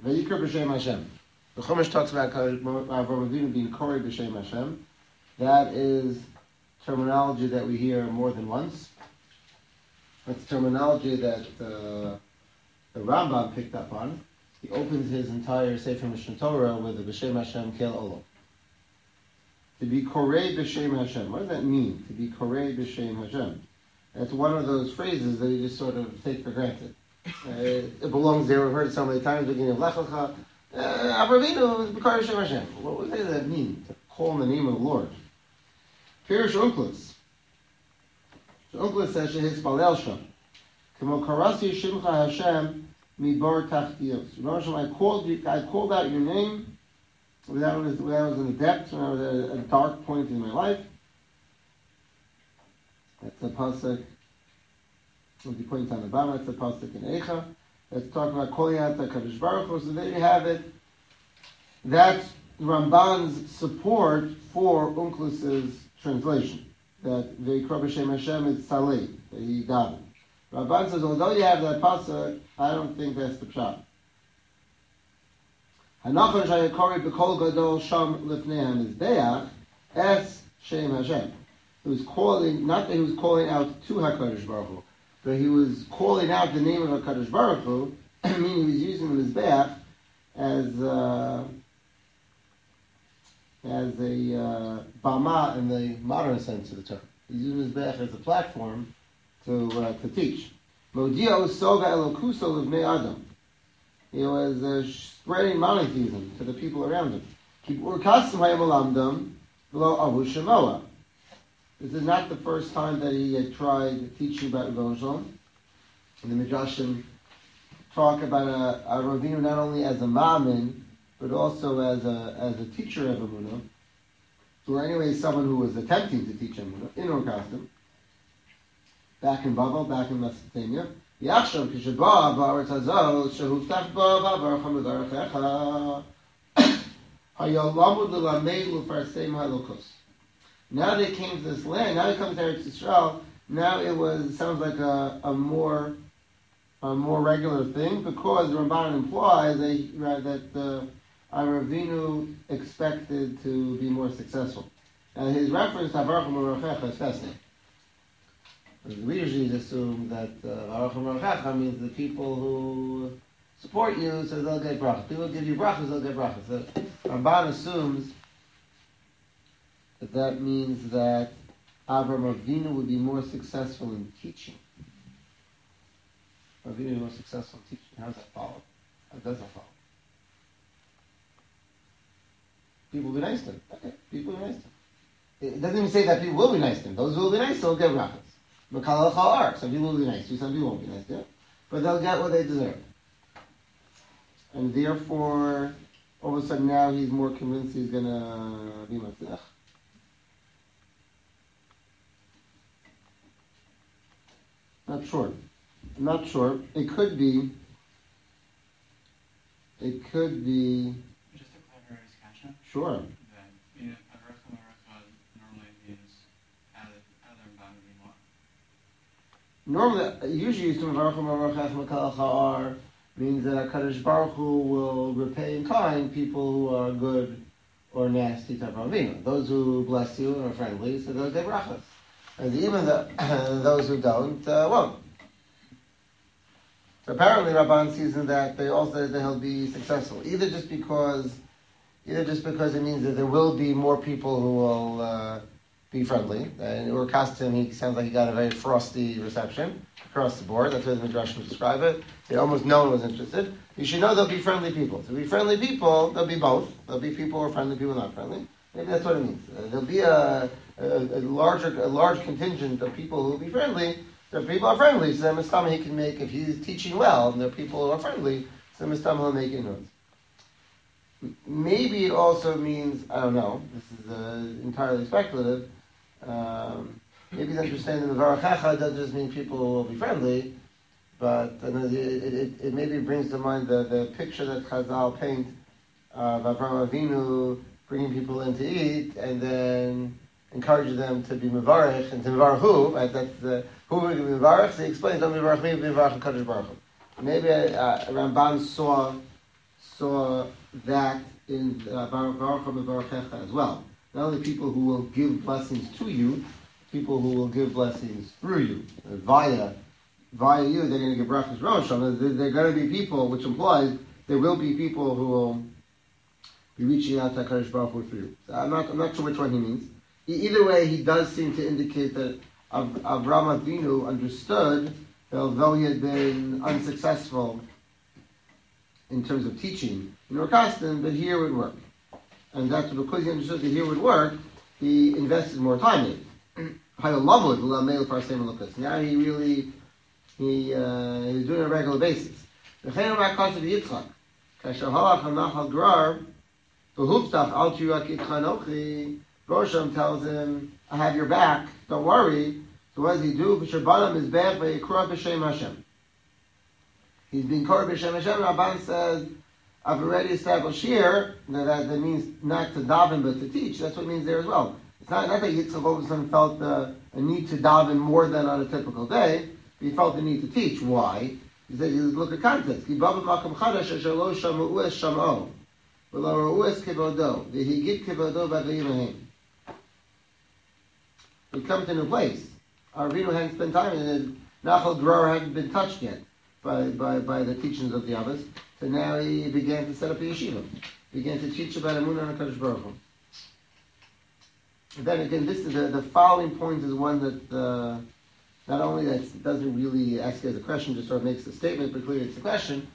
Vayikra b'Shem Hashem. The Chumash talks about Avraham Avinu being Korei b'Shem Hashem. That is terminology that we hear more than once. That's terminology that the Rambam picked up on. He opens his entire Sefer Mishnah Torah with the B'Shem Hashem Kel Olam. To be Korei b'Shem Hashem. What does that mean? To be Korei b'Shem Hashem. That's one of those phrases that you just sort of take for granted. It belongs there. We've heard it so many times. Beginning of Lech Lecha. Avraham Avinu is Korei b'Shem Hashem. What does that mean? To call in the name of the Lord. Pirish Onkelos. Onkelos says Shehis Balel Sham. Kamo Karasi Shimcha Hashem Mibor Tachtiyos. I called out your name when I was in the depths, when I was at a dark point in my life. That's a pasuk. When he points on the bottom, that's a pasuk in Eicha. Let's talk about Koliyat HaKadosh Baruch Hu. So there you have it. That's Ramban's support for Onkelos's translation. That Vayikra b'Shem Hashem is Saleh, that he got it. Ramban says, although you have that pasuk, I don't think that's the pshat. Hanachon shayakori b'kol gadol sham lifnei hamizbeach es Shem Hashem. He was calling, not that he was calling out to HaKadosh Baruch Hu, but he was calling out the name of HaKadosh Baruch Hu, meaning he was using the Mizbeach as a bama in the modern sense of the term. He's using Mizbeach as a platform to teach. Modia usoga elokuso of Adam. He was spreading monotheism to the people around him. Kibur kasim hayam alamdam v'lo avu shemoa. This is not the first time that he had tried teaching about Rebbeinu Shalom. The Midrashim talk about Avinu not only as a ma'amin, but also as a teacher of Emunah, or anyway someone who was attempting to teach Emunah in Orkastim, back in Babel, back in Mesopotamia. Yachshav kishaba ba'aretz hazol shehuftach ba ba'barach ha'medarechecha hayalamud l'lamed l'farsem halokos. Now they came to this land. Now he comes to Eretz Yisrael. Now sounds like a more regular thing, because the Ramban implies that Avinu expected to be more successful. And his reference to Baruch HaMerochecha is fascinating. We usually assume that Baruch HaMerochecha means the people who support you, so they'll get brachas. People give you brachas, they'll get brachas. So Ramban assumes that means that Avraham Avinu would be more successful in teaching. Avinu would be more successful in teaching. How does that follow? How does that follow? People will be nice to him. Okay, people will be nice to him. It doesn't even say that people will be nice to him. Those who will be nice, they'll get brachas. Makal al-Chalar. Some people will be nice to you, some people won't be nice to you. But they'll get what they deserve. And therefore, all of a sudden now he's more convinced he's going to be Matzach. Not sure. I'm not sure. It could be. Just to clarify his kasha. Sure. That Avraham normally means other boundary more. Normally, usually, means that HaKadosh Baruch Hu will repay in kind people who are good or nasty to Avinu. Those who bless you and are friendly, so they'll get brachas. And even those who don't won't. So apparently, Rabban sees in that they also that he'll be successful, either just because it means that there will be more people who will be friendly. And or Kastim, he sounds like he got a very frosty reception across the board. That's the way the Midrashim describe it. Almost no one was interested. You should know there'll be friendly people. To be friendly people, there'll be both. There'll be people who are friendly, people not friendly. Maybe that's what it means. There'll be a large contingent of people who will be friendly. So if people are friendly, so then Mistama he can make, if he's teaching well, and there are people who are friendly, so Mistama he'll make inroads. Maybe it also means, I don't know, this is entirely speculative, maybe the understanding of Varachecha doesn't just mean people will be friendly, but it maybe brings to mind the picture that Chazal paint of Avraham Avinu bringing people in to eat, and then encourage them to be mevarich and to mevarich who, right? That's the who will be mevarich. So he explains, "Don't mevarich me, mevarich Kadosh Baruch Hu." Maybe Ramban saw saw that in Baruch Baruchecha as well. Not only people who will give blessings to you, people who will give blessings through you, via you, they're going to give brachas Rosh. They're going to be people, which implies there will be people who will be reaching out to HaKadosh Baruch Hu for you. So I'm not sure which one he means. Either way, he does seem to indicate that Avraham Avinu understood that although he had been unsuccessful in terms of teaching in Orkastan, but here would work. And that's because he understood that here would work, he invested more time in it. Now he really, he was doing it on a regular basis. Rosham tells him, I have your back, don't worry. So what does he do? He's being called B'Shem Hashem. Rabban says, I've already established here that means not to daven but to teach. That's what it means there as well. It's not that Yitzchak all of a sudden felt a need to daven more than on a typical day. He felt the need to teach. Why? He said, you look at context. We come to a new place. Our Avinu hadn't spent time and Nachal Dror hadn't been touched yet by the teachings of the Abbas. So now he began to set up a yeshiva. Began to teach about Emunah and HaKadosh Baruch Hu. And then again, this is the following point is one that not only that doesn't really ask you as a question, just sort of makes a statement, but clearly it's a question.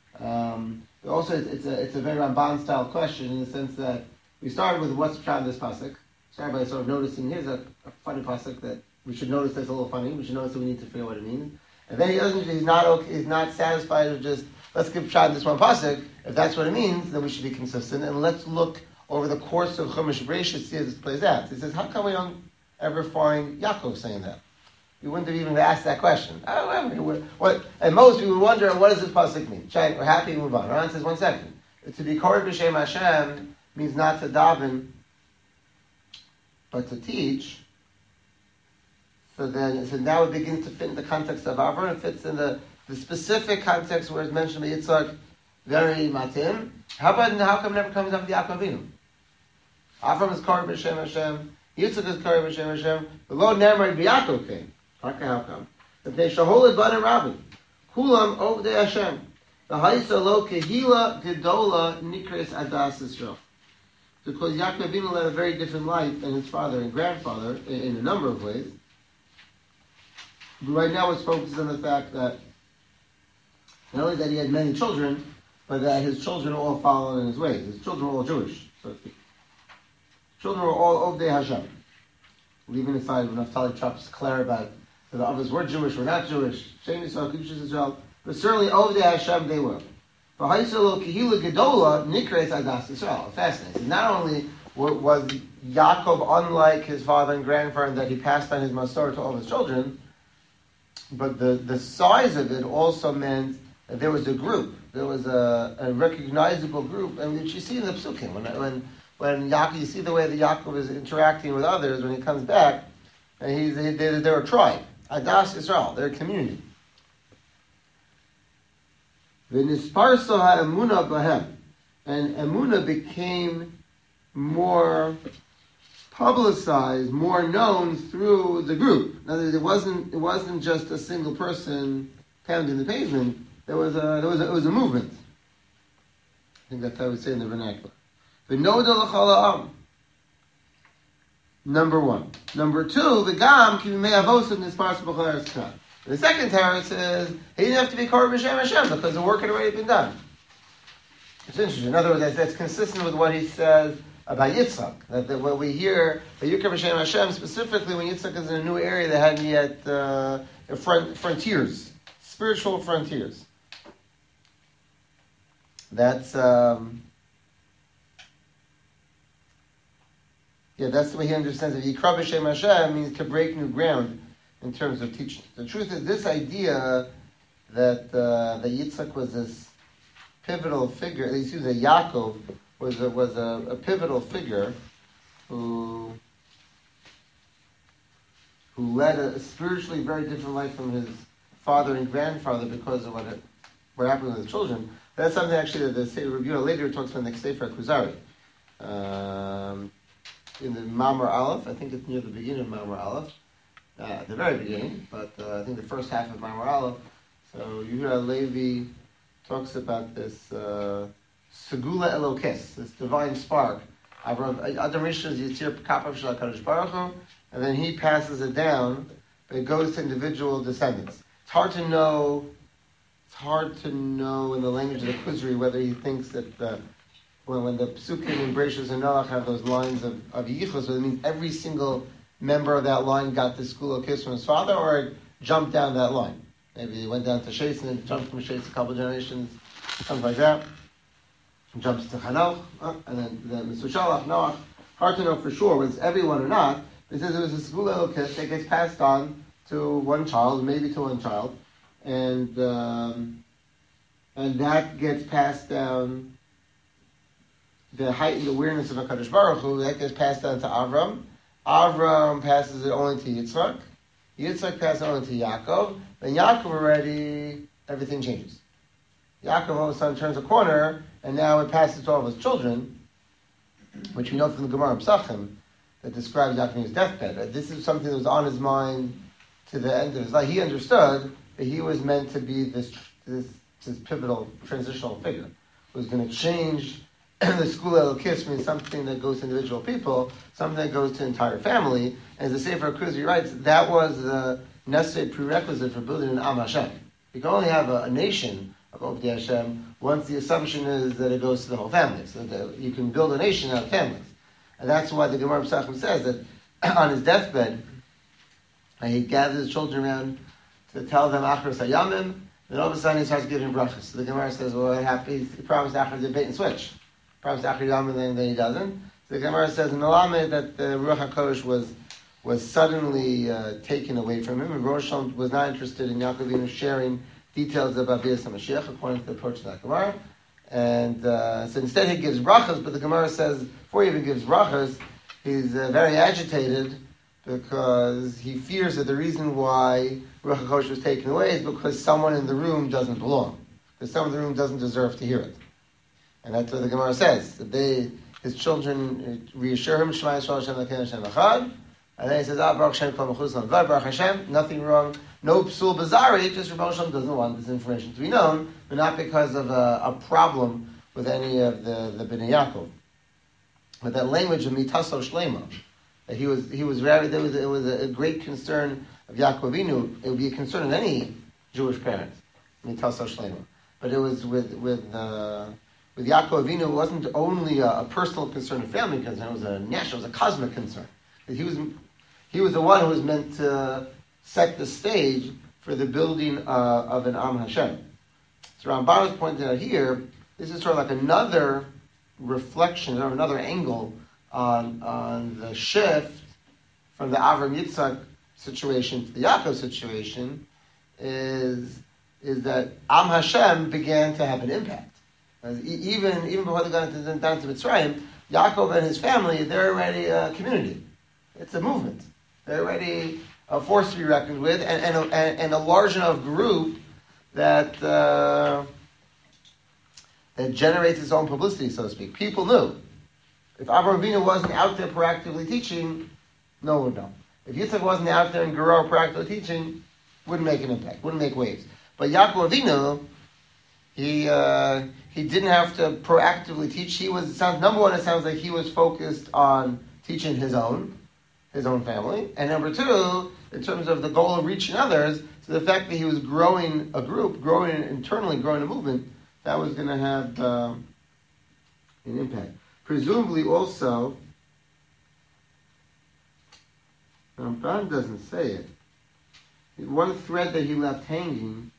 Also, it's a very Ramban style question in the sense that we started with what's the pshat in this pasuk. Started by sort of noticing here's a funny pasuk that we should notice that's a little funny. We should notice that we need to figure out what it means. And then he's not satisfied with just let's give pshat in this one pasuk. If that's what it means, then we should be consistent and let's look over the course of Chumash Bereshit, see how this plays out. He says, how come we don't ever find Yaakov saying that? We wouldn't have even asked that question. And most we would wonder, what does this pasuk mean? Check, we're happy, move on. Ron says, 1 second. To be Korah B'Shem Hashem means not to daven, but to teach. So now it begins to fit in the context of Avram. It fits in the specific context where it's mentioned by Yitzchak, very matim. How come it never comes up with Yaakov Avinu? Avram is Korah B'Shem Hashem. Yitzchak is Korah B'Shem Hashem. The Lord never Yaakov came. How come? If they shaholid ban rabbi, kulam ovdei Hashem. The haisa lo kehila gedola nikres adas Yisrael. Because Yaakov Avinu led a very different life than his father and grandfather in a number of ways. But right now it's focused on the fact that not only that he had many children, but that his children all followed in his ways. His children were all Jewish, so to speak. Children were all ovdei Hashem. Leaving aside when Naftali Trump's clear about whether the others were Jewish or not Jewish, Shem Yisrael, Kedushas Yisrael, but certainly ovdei Hashem they were. For Haisalo Kehila Gedola Nikres Adas Yisrael. Fascinating. Not only was Yaakov unlike his father and grandfather that he passed on his Masor to all his children, but the size of it also meant that there was a group. There was a recognizable group, and which you see in the Psukim. When Yaakov, you see the way that Yaakov is interacting with others when he comes back, and they're a tribe. Adas Yisrael, they're a community. V'nisparso ha'emunah bahem, and emunah became more publicized, more known through the group. In other words, it wasn't just a single person pounding the pavement. It was a movement. I think that's how I would say in the vernacular. V'noda l'chol ha'am. Number 1. Number 2, v'gam ki b'mei avosim nisparso b'chol eretz Knan. The second Torah says he didn't have to be Korah B'Shem Hashem because the work had already been done. It's interesting. In other words, that's consistent with what he says about Yitzchak. That what we hear, the Yikra B'Shem Hashem, specifically when Yitzchak is in a new area that hadn't yet frontiers, spiritual frontiers. That's that's the way he understands it. Yikra B'Shem Hashem means to break new ground in terms of teaching. The truth is, this idea that Yitzchak was this pivotal figure, excuse me, Yaakov was a pivotal figure who led a spiritually very different life from his father and grandfather because of what happened with his children. That's something actually that the Seder Review later talks about next Sefer Kuzari. In the Mamar Aleph, I think it's near the beginning of Mamar Aleph, at the very beginning, but I think the first half of Mamar Aleph. So Yehuda Levi talks about this Segula Elokis, this divine spark. Adam Rishon is Yitzir Kapav Shel HaKadosh Baruch Hu, and then he passes it down, but it goes to individual descendants. It's hard to know in the language of the Kuzri whether he thinks that when the Psukim and Bereshis and Noach have those lines of Yichus, so it means every single member of that line got this Segula Elokis from his father, or it jumped down that line. Maybe he went down to Shes and jumped from Shes a couple generations, something like that. Jumps to Chanoch, and then Mesushalach, Noach. Hard to know for sure whether it's everyone or not. It says it was a Segula Elokis that gets passed on to one child, maybe to one child, and that gets passed down. The heightened awareness of HaKadosh Baruch Hu, that gets passed down to Avram. Avram passes it only to Yitzchak. Yitzchak passes it only to Yaakov. Then Yaakov already, everything changes. Yaakov all of a sudden turns a corner, and now it passes to all of his children, which we know from the Gemara Psachim that describes Yaakov's deathbed. This is something that was on his mind to the end of his life. He understood that he was meant to be this pivotal, transitional figure who was going to change the Segula Elokis means something that goes to individual people, something that goes to entire family. As the Sefer Kuzri writes, that was the necessary prerequisite for building an Am Hashem. You can only have a nation of Ovdei Hashem once the assumption is that it goes to the whole family. So that you can build a nation out of families. And that's why the Gemara Psachim says that on his deathbed, he gathered his children around to tell them Achar Sayamim, then all of a sudden he starts giving brachas. So the Gemara says, well, he promised Achar to bait and switch. Perhaps Achar Yom, and then he doesn't. So the Gemara says in the Lamed that the Ruach HaKodesh was suddenly taken away from him, and Rosh Hashanah was not interested in Yaakov Avinu sharing details about Bias HaMashiach, according to the approach of that Gemara. And so instead he gives brachas, but the Gemara says before he even gives brachas, he's very agitated because he fears that the reason why Ruach HaKodesh was taken away is because someone in the room doesn't belong, because someone in the room doesn't deserve to hear it. And that's what the Gemara says. That his children reassure him, Shema Yisrael Hashem Elokeinu Hashem Echad. And then he says, Baruch Hashem Kol Mechus Lamvad, Baruch Hashem, nothing wrong, no psul bazari, just Rebbe Hashem doesn't want this information to be known, but not because of a problem with any of the Bnei Yaakov. But that language of mitaso shlema, that he was very, it was a great concern of Yaakov Avinu. It would be a concern of any Jewish parent, mitaso shlema. But it was with Yaakov Avinu, it wasn't only a personal concern, a family concern, it was a national, it was a cosmic concern. He was the one who was meant to set the stage for the building of an Am Hashem. So Ramban has pointed out here, this is sort of like another reflection, or another angle on the shift from the Avram Yitzchak situation to the Yaakov situation, is that Am Hashem began to have an impact. Even before they got down to Mitzrayim, Yaakov and his family, they're already a community. It's a movement. They're already a force to be reckoned with, and a large enough group that generates its own publicity, so to speak. People knew. If Avraham Avinu wasn't out there proactively teaching, no one would know. If Yitzchak wasn't out there in Gerar proactively teaching, wouldn't make an impact, wouldn't make waves. But Yaakov Avinu, he didn't have to proactively teach. Number one, it sounds like he was focused on teaching his own family. And number two, in terms of the goal of reaching others, so the fact that he was growing a group, growing internally, growing a movement, that was going to have an impact. Presumably also, Ramban doesn't say it. One thread that he left hanging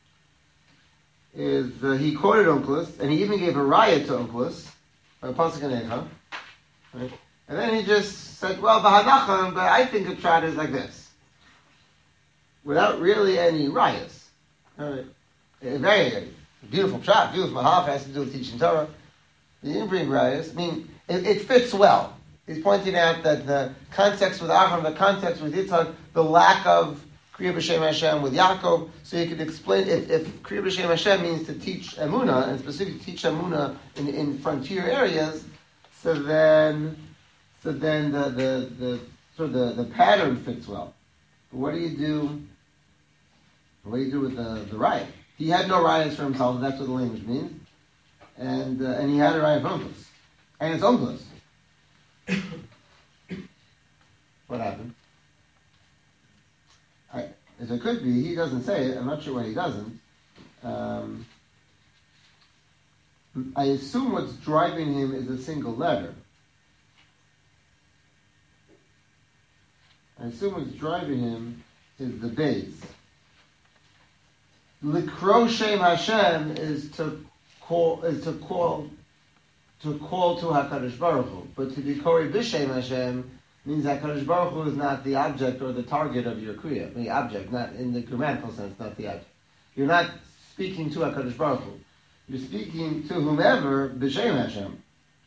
is he quoted Onkelos, and he even gave a raya to Onkelos, Pasuk Necha, right? And then he just said, well, B'hanachon, but I think a pshat is like this, without really any rayas. Right? A very beautiful pshat, beautiful mahaf, has to do with teaching Torah. He didn't bring rayas. I mean, it fits well. He's pointing out that the context with Avraham, the context with Yitzchak, the lack of Kriya B'Shem Hashem with Yaakov, so you could explain, if Kriya B'Shem Hashem means to teach Emunah, and specifically teach Emunah in frontier areas, so then the pattern fits well. But what do you do with the riot? He had no riots for himself, that's what the language means. And he had a riot of Onkelos. And it's Onkelos. What happened? As it could be, he doesn't say it. I'm not sure why he doesn't. I assume what's driving him is a single letter. I assume what's driving him is the base. Likro Shem Hashem is to call to HaKadosh Baruch Hu, but to be Kori B'Shem Hashem means that HaKadosh Baruch Hu is not the object or the target of your kriya. The object, not in the grammatical sense, not the object. You're not speaking to HaKadosh Baruch Hu. You're speaking to whomever B'Shem Hashem.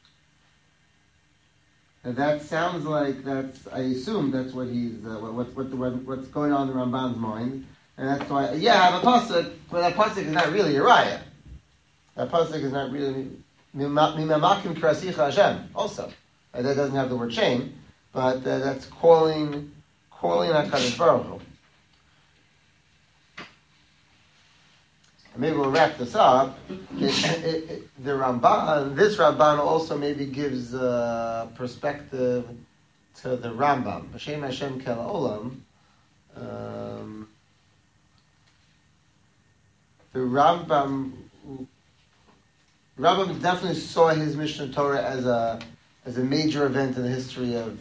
And that sounds like I assume that's what he's what's going on in the Ramban's mind, and that's why. Yeah, I have a pasuk, but that pasuk is not really a raya. That pasuk is not really Mimamakim Krasicha Hashem. Also, that doesn't have the word shame, but that's calling HaKadosh Baruch Hu. Maybe we'll wrap this up. The Ramban, this Ramban also maybe gives perspective to the Rambam. B'Shem Hashem Kel Olam. The Rambam definitely saw his Mishnah Torah as a major event in the history of,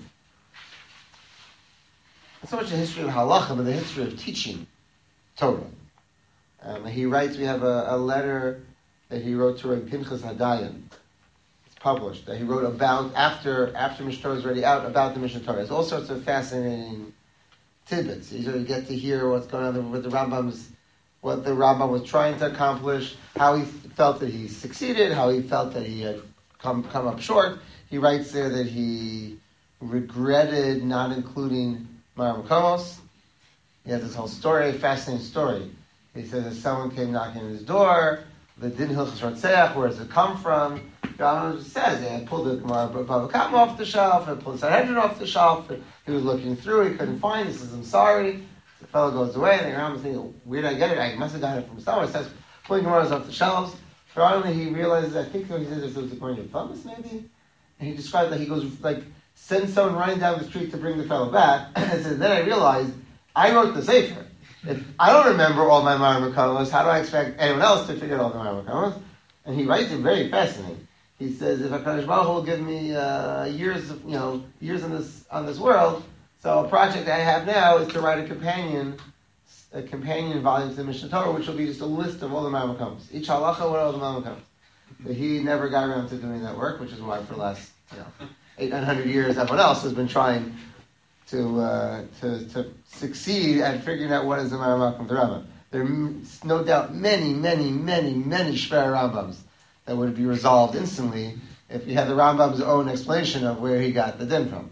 not so much the history of halacha, but the history of teaching Torah. He writes, we have a letter that he wrote to Rabbi Pinchas Hadayan. It's published, that he wrote about, after Mishnah Torah is already out, about the Mishnah Torah. There's all sorts of fascinating tidbits. You sort of get to hear what's going on with what the Rambam was trying to accomplish, how he felt that he succeeded, how he felt that he had come up short. He writes there that he regretted not including Mar Makomos. He has this whole story, fascinating story. He says that someone came knocking on his door, the Din Hilchos Rotzeach, where does it come from? Rambam says, I pulled the Gemara Bava Kama off the shelf, I pulled the Sanhedrin off the shelf, he was looking through, he couldn't find it, he says, I'm sorry. The fellow goes away, and the Rambam's thinking, where did I get it? I must have gotten it from somewhere. He starts pulling Gemaras off the shelves. Finally, he realizes, I think he says it was according to Thomas, maybe? And he describes that he goes, sends someone running down the street to bring the fellow back, and says, then I realized, I wrote the Sefer. If I don't remember all my Mar Makomos, how do I expect anyone else to figure out all the Mar Makomos? And he writes it very fascinating. He says, if HaKadosh Baruch Hu will give me years on this world, so a project I have now is to write a companion volume to the Mishnah Torah, which will be just a list of all the Mar Makomos. Each halacha with all the Mar Makomos. But he never got around to doing that work, which is why for the last 800-900 years, everyone else has been trying to succeed at figuring out what is the Mar Makom of the Rambam. There are no doubt many Shver Rambams that would be resolved instantly if you had the Rambam's own explanation of where he got the din from.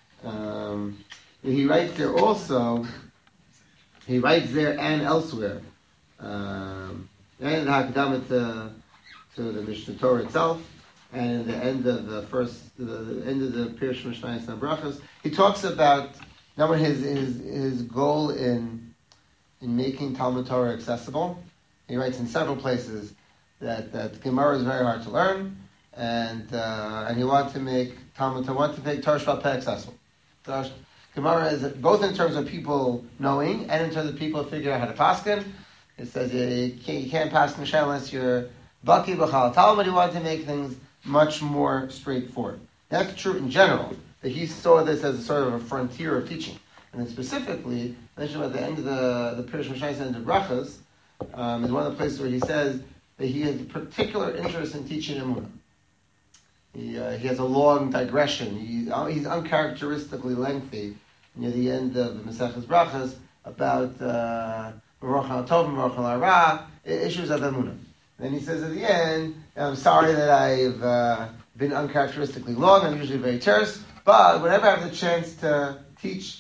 He writes there also. He writes there and elsewhere, and in the Hakdama to the Mishnah Torah itself, and at the end of the end of the Pirush Mishnayos and Brachos, he talks about number his goal in making Talmud Torah accessible. He writes in several places that Gemara is very hard to learn, and he wanted to make Talmud Torah, Torah Sheba'al Peh accessible. Gemara is both in terms of people knowing and in terms of people figuring out how to paskin. It says you can't paskin Sheh unless you're baki b'chal Talmud. He wanted to make things much more straightforward. That's true in general, that he saw this as a sort of a frontier of teaching. And then specifically, mentioned at the end of the Pirush Mishnayos and the Brachos, is one of the places where he says that he has a particular interest in teaching Emunah. He has a long digression. He's uncharacteristically lengthy near the end of the Maseches Brachos about Baruch HaTov and Baruch HaRa, issues of Emunah. Then he says at the end, I'm sorry that I've been uncharacteristically long. I'm usually very terse, but whenever I have the chance to teach at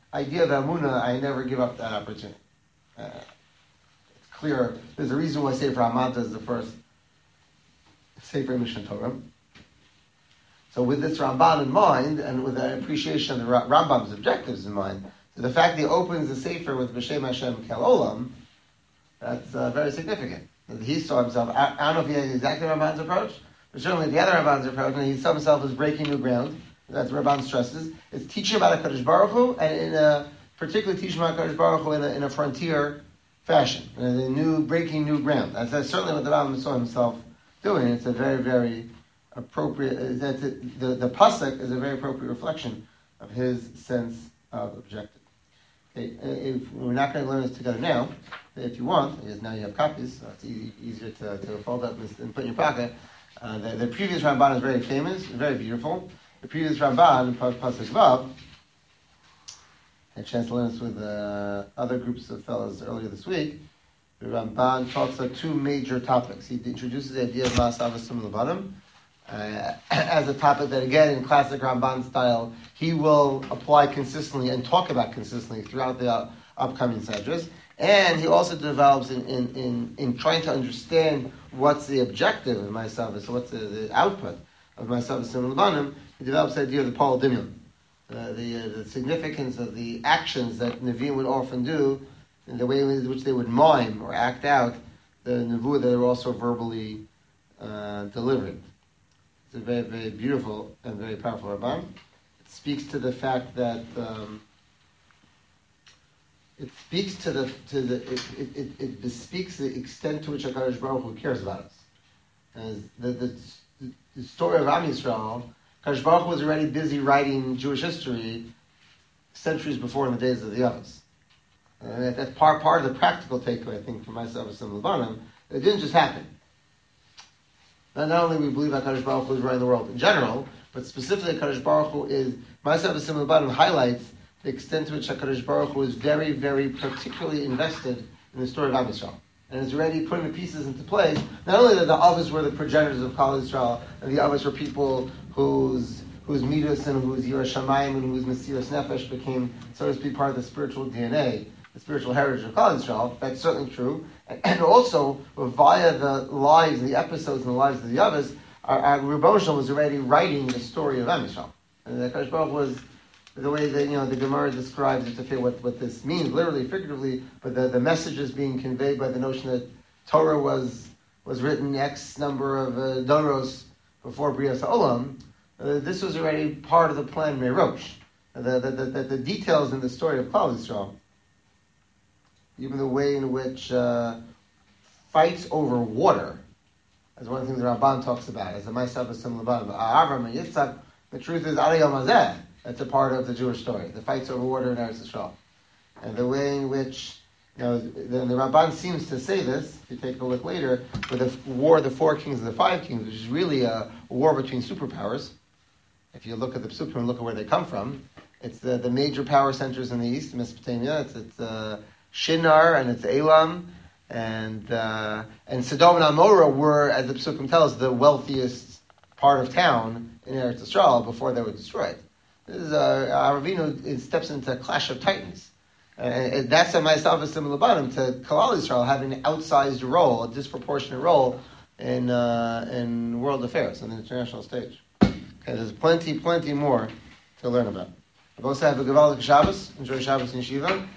idea of Amunah, I never give up that opportunity. It's clear. There's a reason why Sefer Hamanta is the first Sefer Mishnah Torah. So with this Ramban in mind, and with an appreciation of the Rambam's objectives in mind, so the fact that he opens the Sefer with B'Shem Hashem Kel Olam, that's very significant. He saw himself, I don't know if he had exactly Ramban's approach, but certainly the other Ramban's approach, and he saw himself as breaking new ground. That's what Ramban stresses. It's teaching about HaKadosh Baruch Hu, and particularly teaching about HaKadosh Baruch Hu in a frontier fashion, breaking new ground. That's certainly what the Rambam saw himself doing. It's a very, very appropriate, the pasuk is a very appropriate reflection of his sense of objective. Okay, if we're not going to learn this together now, if you want, because now you have copies, so it's easier to fold up and put in your pocket. The previous Ramban is very famous, very beautiful. The previous Ramban, Pasuk Vav, I had a chance to learn this with other groups of fellows earlier this week. The Ramban talks about two major topics. He introduces the idea of Ma'asav V'Sim Levanim, as a topic that, again, in classic Ramban style, he will apply consistently and talk about consistently throughout the upcoming Sedras. And he also develops in trying to understand what's the objective of Ma'asav, so what's the output of Ma'asav V'Sim Levanim. He develops the idea of the Paul Dimyon, the significance of the actions that Nevi'im would often do, and the way in which they would mime or act out the Nevuah that are also verbally delivered. It's a very, very beautiful and very powerful Ramban. It speaks to the fact that it bespeaks the extent to which HaKadosh Baruch Hu cares about us. As the story of Am Yisrael, HaKadosh Baruch Hu was already busy writing Jewish history centuries before in the days of the Avos. And that's part of the practical takeaway, I think, from Ma'asav V'Sim Levanim. It didn't just happen. Not only we believe HaKadosh Baruch Hu is running the world in general, but specifically HaKadosh Baruch Hu is, Ma'asav V'Sim Levanim highlights the extent to which HaKadosh Baruch Hu is very, very particularly invested in the story of Am Yisrael. And is already putting the pieces into place. Not only that the Avos were the progenitors of Klal Yisrael, and the Avos were people whose Midas and whose Yiras Shamayim and whose Mesiras Nefesh became, so to speak, part of the spiritual DNA, the spiritual heritage of Klal Yisrael. That's certainly true. And also, via the lives, the episodes in the lives of the Avos, our Rebbe Shalom was already writing the story of Am Yisrael. And the HaKadosh Baruch Hu was, the way that the Gemara describes it to fit what this means, literally, figuratively, but the message is being conveyed by the notion that Torah was written X number of doros before Brias Olam. This was already part of the plan Merosh. The details in the story of Klal Yisrael, even the way in which fights over water, as one of the things the Ramban talks about, as the Ma'asav V'Sim Levanim, Avram and Yitzchak, the truth is Ari Yom Hazeh. That's a part of the Jewish story, the fights over water in Eretz Yisrael. And the way in which, the Ramban seems to say this, if you take a look later, with the war of the 4 kings and the 5 kings, which is really a war between superpowers. If you look at the Psukim and look at where they come from, it's the major power centers in the east, Mesopotamia. It's Shinar and it's Elam, and Sodom and Amorah were, as the Psukim tells, the wealthiest part of town in Eretz Yisrael before they were destroyed. This is Aravinu steps into a clash of titans. And that's a Ma'asav V'Sim Levanim to Klal Yisrael having an outsized role, a disproportionate role in world affairs on the international stage. Okay, there's plenty more to learn about. I also have a Gevaldik Shabbos. Enjoy Shabbos in Yeshiva.